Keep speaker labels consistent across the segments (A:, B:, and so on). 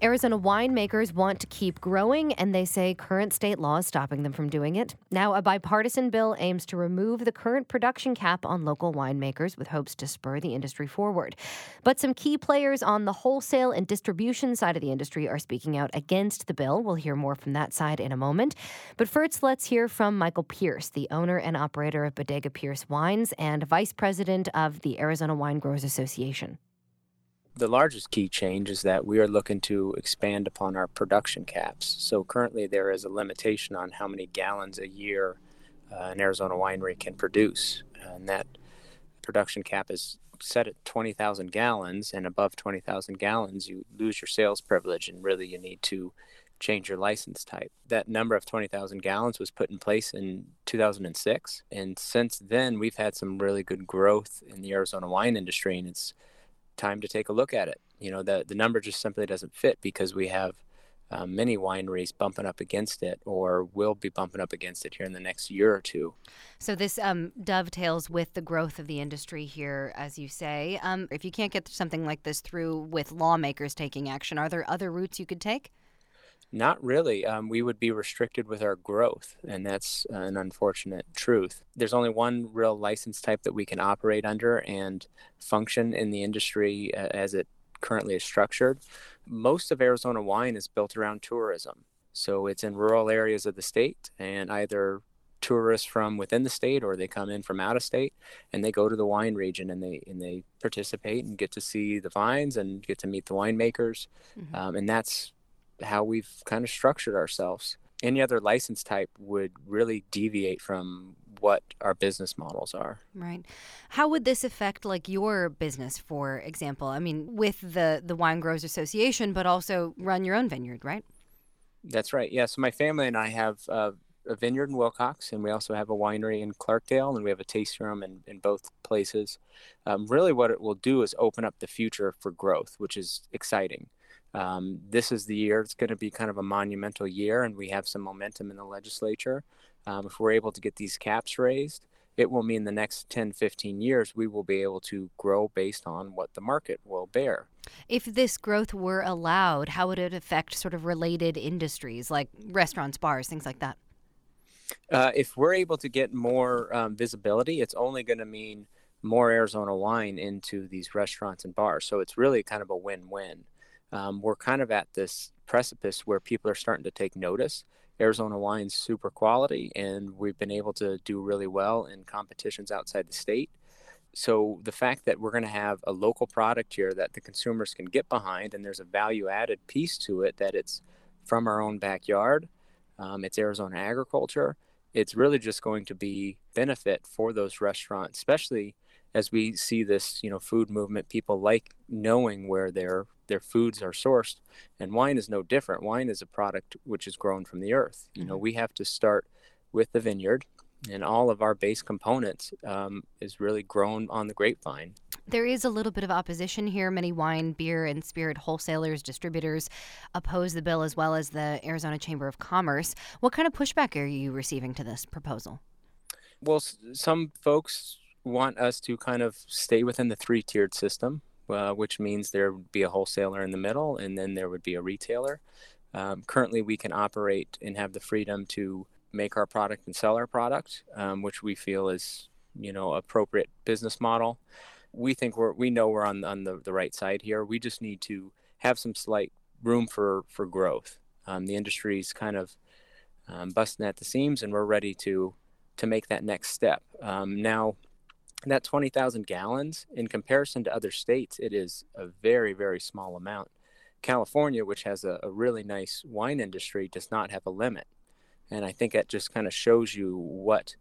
A: Arizona winemakers want to keep growing, and they say current state law is stopping them from doing it. Now, a bipartisan bill aims to remove the current production cap on local winemakers with hopes to spur the industry forward. But some key players on the wholesale and distribution side of the industry are speaking out against the bill. We'll hear more from that side in a moment. But first, let's hear from Michael Pierce, the owner and operator of Bodega Pierce Wines and vice president of the Arizona Wine Growers Association.
B: The largest key change is that we are looking to expand upon our production caps. So currently there is a limitation on how many gallons a year an Arizona winery can produce. And that production cap is set at 20,000 gallons, and above 20,000 gallons, you lose your sales privilege, and really you need to change your license type. That number of 20,000 gallons was put in place in 2006. And since then, we've had some really good growth in the Arizona wine industry, and it's time to take a look at it. The number just simply doesn't fit because we have many wineries bumping up against it, or will be bumping up against it here in the next year or two.
A: So this dovetails with the growth of the industry here, as you say. If you can't get something like this through with lawmakers taking action, are there other routes you could take?
B: Not really. We would be restricted with our growth, and that's an unfortunate truth. There's only one real license type that we can operate under and function in the industry as it currently is structured. Most of Arizona wine is built around tourism. So it's in rural areas of the state, and either tourists from within the state or they come in from out of state, and they go to the wine region and they participate and get to see the vines and get to meet the winemakers. And that's how we've kind of structured ourselves. Any other license type would really deviate from what our business models are.
A: Right. How would this affect your business, for example? I mean, with the Wine Growers Association, but also run your own vineyard, right?
B: That's right. Yeah. So my family and I have a vineyard in Wilcox, and we also have a winery in Clarkdale, and we have a tasting room in both places. Really what it will do is open up the future for growth, which is exciting. This is the year. It's going to be kind of a monumental year, and we have some momentum in the legislature. If we're able to get these caps raised, it will mean the next 10, 15 years, we will be able to grow based on what the market will bear.
A: If this growth were allowed, how would it affect sort of related industries like restaurants, bars, things like that?
B: If we're able to get more visibility, it's only going to mean more Arizona wine into these restaurants and bars. So it's really kind of a win-win. We're kind of at this precipice where people are starting to take notice. Arizona wine's super quality, and we've been able to do really well in competitions outside the state. So the fact that we're going to have a local product here that the consumers can get behind, and there's a value-added piece to it, that it's from our own backyard, it's Arizona agriculture, it's really just going to be benefit for those restaurants, especially as we see this, food movement. People like knowing where their foods are sourced, and wine is no different. Wine is a product which is grown from the earth. We have to start with the vineyard, and all of our base components is really grown on the grapevine.
A: There is a little bit of opposition here. Many wine, beer, and spirit wholesalers, distributors oppose the bill, as well as the Arizona Chamber of Commerce. What kind of pushback are you receiving to this proposal?
B: Well, some folks want us to kind of stay within the three-tiered system, which means there would be a wholesaler in the middle, and then there would be a retailer. Currently, we can operate and have the freedom to make our product and sell our product, which we feel is, appropriate business model. We think we know we're on the right side here. We just need to have some slight room for growth. The industry's kind of busting at the seams, and we're ready to make that next step. Now, that 20,000 gallons, in comparison to other states, it is a very, very small amount. California, which has a really nice wine industry, does not have a limit. And I think that just kind of shows you what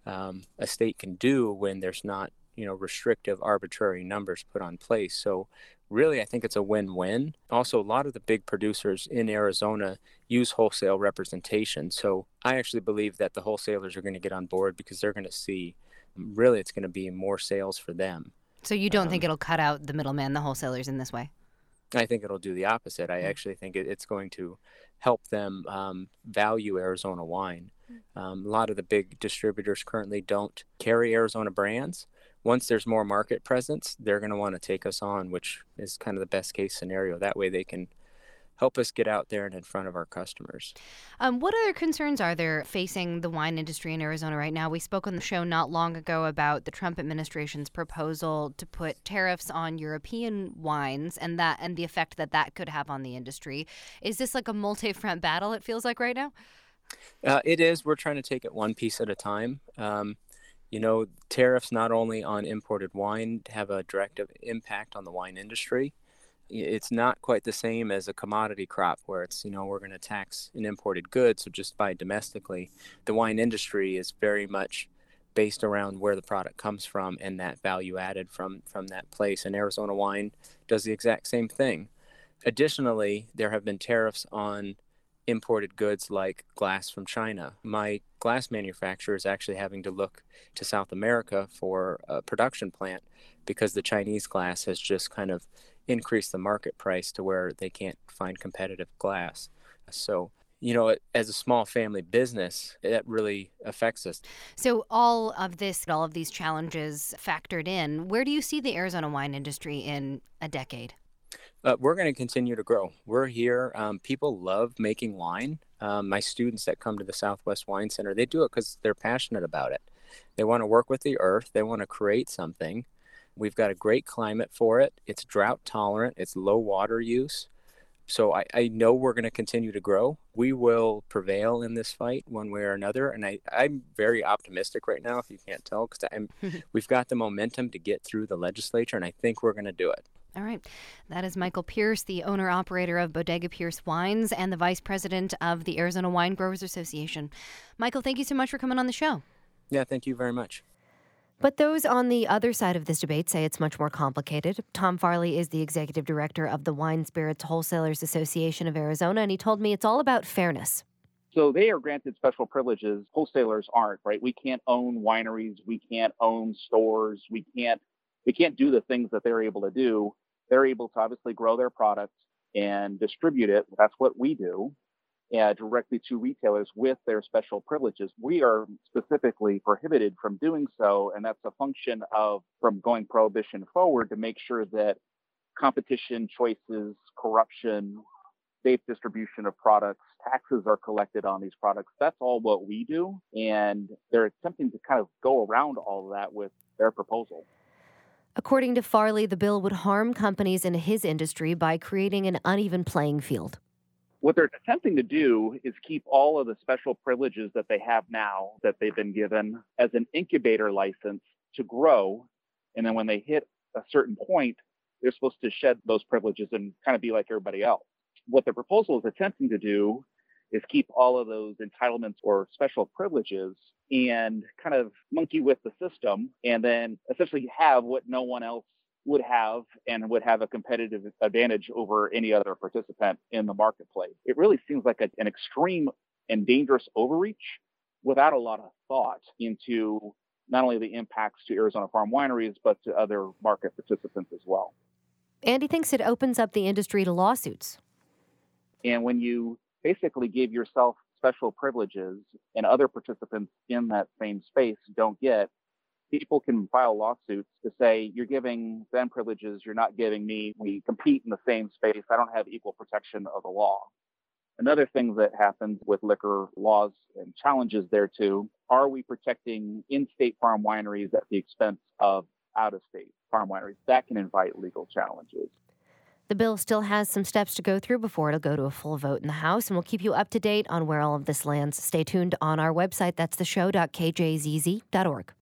B: a state can do when there's not, restrictive, arbitrary numbers put on place. So really, I think it's a win-win. Also, a lot of the big producers in Arizona use wholesale representation. So I actually believe that the wholesalers are going to get on board, because they're going to see really it's going to be more sales for them.
A: So you don't think it'll cut out the middleman, the wholesalers, in this way?
B: I think it'll do the opposite. I actually think it's going to help them value Arizona wine. A lot of the big distributors currently don't carry Arizona brands. Once there's more market presence, they're going to want to take us on, which is kind of the best case scenario. That way they can help us get out there and in front of our customers.
A: What other concerns are there facing the wine industry in Arizona right now? We spoke on the show not long ago about the Trump administration's proposal to put tariffs on European wines and the effect that could have on the industry. Is this like a multi-front battle, it feels like right now?
B: It is. We're trying to take it one piece at a time. Tariffs not only on imported wine have a direct impact on the wine industry. It's not quite the same as a commodity crop where it's, we're going to tax an imported good, so just buy domestically. The wine industry is very much based around where the product comes from and that value added from that place. And Arizona Wine does the exact same thing. Additionally, there have been tariffs on imported goods like glass from China. My glass manufacturer is actually having to look to South America for a production plant because the Chinese glass has just kind of increased the market price to where they can't find competitive glass. So, as a small family business, that really affects us.
A: So all of these challenges factored in, where do you see the Arizona wine industry in a decade?
B: We're going to continue to grow. We're here. People love making wine. My students that come to the Southwest Wine Center, they do it because they're passionate about it. They want to work with the earth. They want to create something. We've got a great climate for it. It's drought tolerant. It's low water use. So I know we're going to continue to grow. We will prevail in this fight one way or another. And I'm very optimistic right now, if you can't tell, because we've got the momentum to get through the legislature, and I think we're going to do it.
A: All right. That is Michael Pierce, the owner-operator of Bodega Pierce Wines and the vice president of the Arizona Wine Growers Association. Michael, thank you so much for coming on the show.
B: Yeah, thank you very much.
A: But those on the other side of this debate say it's much more complicated. Tom Farley is the executive director of the Wine Spirits Wholesalers Association of Arizona, and he told me it's all about fairness.
C: So they are granted special privileges. Wholesalers aren't, right? We can't own wineries. We can't own stores. We can't do the things that they're able to do. They're able to obviously grow their products and distribute it. That's what we do. Directly to retailers with their special privileges. We are specifically prohibited from doing so, and that's a function of from going prohibition forward to make sure that competition, choices, corruption, safe distribution of products, taxes are collected on these products. That's all what we do, and they're attempting to kind of go around all of that with their proposal.
A: According to Farley, the bill would harm companies in his industry by creating an uneven playing field.
C: What they're attempting to do is keep all of the special privileges that they have now that they've been given as an incubator license to grow. And then when they hit a certain point, they're supposed to shed those privileges and kind of be like everybody else. What the proposal is attempting to do is keep all of those entitlements or special privileges and kind of monkey with the system and then essentially have what no one else would have and would have a competitive advantage over any other participant in the marketplace. It really seems like an extreme and dangerous overreach without a lot of thought into not only the impacts to Arizona farm wineries, but to other market participants as well.
A: And he thinks it opens up the industry to lawsuits.
C: And when you basically give yourself special privileges and other participants in that same space don't get, people can file lawsuits to say, you're giving them privileges, you're not giving me. We compete in the same space. I don't have equal protection of the law. Another thing that happens with liquor laws and challenges there too, are we protecting in-state farm wineries at the expense of out-of-state farm wineries? That can invite legal challenges.
A: The bill still has some steps to go through before it'll go to a full vote in the House, and we'll keep you up to date on where all of this lands. Stay tuned on our website. That's theshow.kjzz.org.